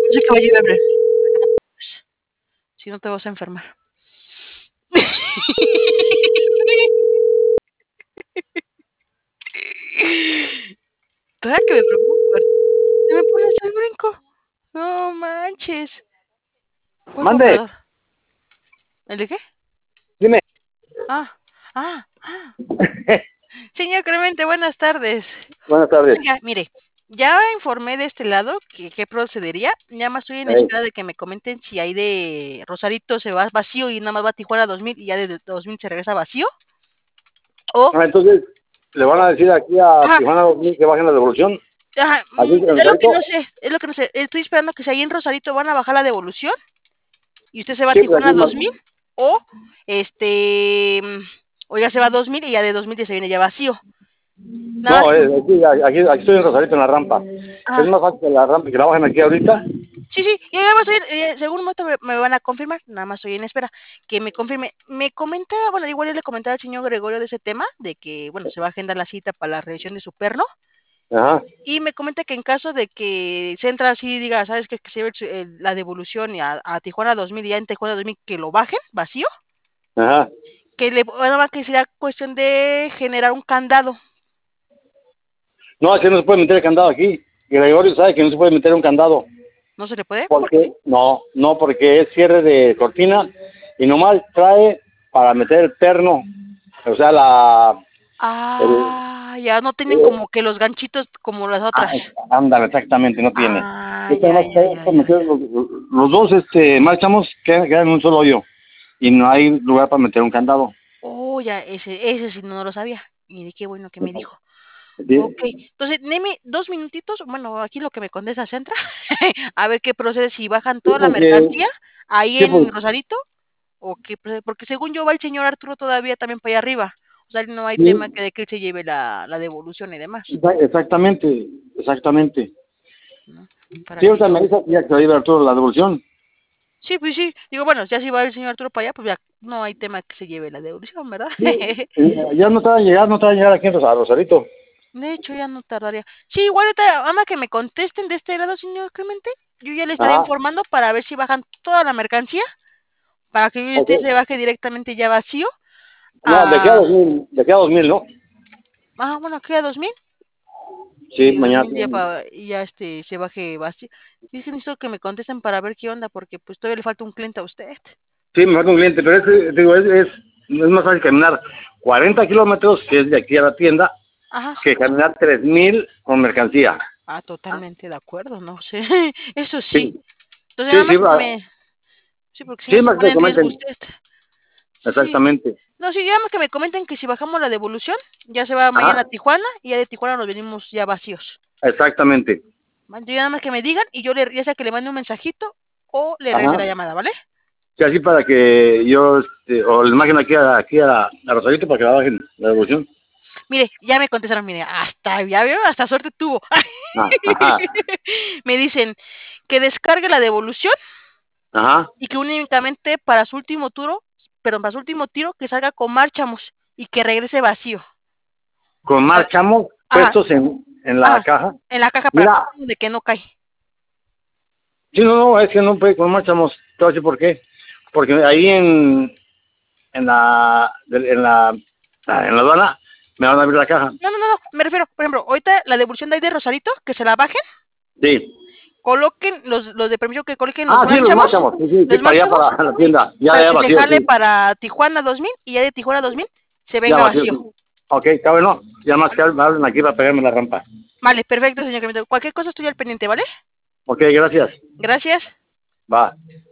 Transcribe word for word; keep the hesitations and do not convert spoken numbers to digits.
sé que va a llover, para que no tomes. Si no te vas a enfermar. ¿Verdad que me preocupa? Te me pones al brinco. No manches. ¿Cuál Mande, comprador? ¿El de qué? dime. Ah, ah, ah. Señor Clemente, buenas tardes. Buenas tardes. Oiga, mire, ya informé de este lado que qué procedería. Ya más estoy en Ey. espera de que me comenten si hay de Rosarito se va vacío y nada más va a Tijuana dos mil y ya de dos mil se regresa vacío. O, Ah, entonces, le van a decir aquí a ajá, Tijuana dos mil que bajen la devolución. ajá, Aquí mm, en es lo que no Rosarito. sé, es lo que no sé. Estoy esperando que si ahí en Rosarito van a bajar la devolución y usted se va a Sí, pues aquí Tijuana más. dos mil o este, mm, o ya se va a dos mil y ya de dos mil ya se viene ya vacío. Nada más No, que, eh, aquí, aquí, aquí estoy en Rosarito en la rampa. Es ajá. más fácil que la rampa que la bajen aquí ahorita. Sí, sí, y ya más eh, según momento me, me van a confirmar, nada más estoy en espera que me confirme. Me comenta, bueno, igual yo le comentaba al señor Gregorio de ese tema, de que, bueno, se va a agendar la cita para la revisión de su perno, Ajá, y me comenta que en caso de que Centra así diga, ¿sabes qué? Que se lleve el- el- la devolución y a, a Tijuana dos mil y ya en Tijuana dos mil que lo bajen vacío, ajá. que le, bueno, que será cuestión de generar un candado. No, es que no se puede meter el candado aquí. Gregorio sabe que no se puede meter un candado. ¿No se le puede? ¿Por qué? No, no, porque es cierre de cortina y nomás trae para meter el perno. O sea, la... El, Ah, ya no tienen eh, como que los ganchitos como las ah, otras. ándale, exactamente, no tiene. Ah, Esto ya, nomás ya, trae ya, para ya, meter ya. los, los dos este, marchamos quedan, quedan en un solo hoyo. Y no hay lugar para meter un candado. Oh, ya, ese, ese sí no lo sabía. Mire, qué bueno que me dijo. Sí, Ok, entonces, deme dos minutitos, bueno, aquí lo que me contesta Centra, a ver qué procede, si bajan sí, toda la porque... mercancía ahí Sí, pues, en Rosarito, o qué procede, porque según yo va el señor Arturo todavía también para allá arriba. O sea, no hay tema sí, que de que él se lleve la, la devolución y demás, exactamente, exactamente. ¿no? Para Sí, que ahorita ya. me dice ya que va a ir Arturo la devolución. Sí, pues sí, digo, bueno, ya si va el señor Arturo para allá, pues ya no hay tema que se lleve la devolución, ¿verdad? Sí, eh, ya no te va a llegar, no te va a llegar aquí en Rosa- Rosarito. De hecho, ya no tardaría. Sí, igual ahorita, ama que me contesten de este lado, señor Clemente. Yo ya le estaré Ajá, informando para ver si bajan toda la mercancía, para que ok. usted se baje directamente ya vacío. No, de aquí a A, dos mil, de aquí a dos mil, ¿no? ah, bueno, aquí a dos mil. Sí, Y dos mañana. mil ya, pa, y ya este, se baje vacío. Sí, es que necesito que me contesten para ver qué onda, porque pues todavía le falta un cliente a usted. Sí, me falta un cliente, pero es, digo, es, es, es más fácil caminar cuarenta kilómetros, que es de aquí a la tienda, Ajá. que caminar tres mil con mercancía. Ah, totalmente de acuerdo, no sé. Eso sí. Sí, Entonces, nada sí, sí, más que va- me. Sí, porque si no sí, se más pone que en riesgo comenten. usted. Sí. Exactamente. No, sí, ya más que me comenten que si bajamos la devolución, ya se va mañana a Ajá, Tijuana y ya de Tijuana nos venimos ya vacíos. exactamente. ¿Vale? Yo nada más que me digan y yo le, ya sea que le mande un mensajito o le regrese Ajá. la llamada, ¿vale? Sí, así para que yo, este, o les imagino aquí a, aquí a, a Rosarito para que la bajen la devolución. Mire, ya me contestaron, mire, hasta, ya veo, hasta suerte tuvo. Ah, ajá, Me dicen que descargue la devolución ajá. y que únicamente para su último tiro, perdón, para su último tiro, que salga con márchamos y que regrese vacío. Con O sea, marchamos ajá, puestos en, en la ajá, caja. en la caja para Mira, de que no cae. sí, no, no, es que no puede con marchamos. Te voy a decir por qué. Porque ahí en, en la, en la, en la aduana me van a abrir la caja. No, no, no, no, me refiero, por ejemplo, ahorita la devolución de ahí de Rosarito, que se la bajen, Sí. coloquen los, los de permiso que coloquen los Ah, sí, los márchamos, marchamos. Sí, sí, sí, los para allá, márchamos, para la tienda. Ya, para ya que se vacío, jale sí. para Tijuana dos mil y ya de Tijuana dos mil se Ya venga vacío, sí. vacío. Ok, está bueno. Ya más que hablen aquí para pegarme la rampa. Vale, perfecto, señor Clemente. Cualquier cosa estoy al pendiente, ¿vale? Ok, gracias. Gracias. Va.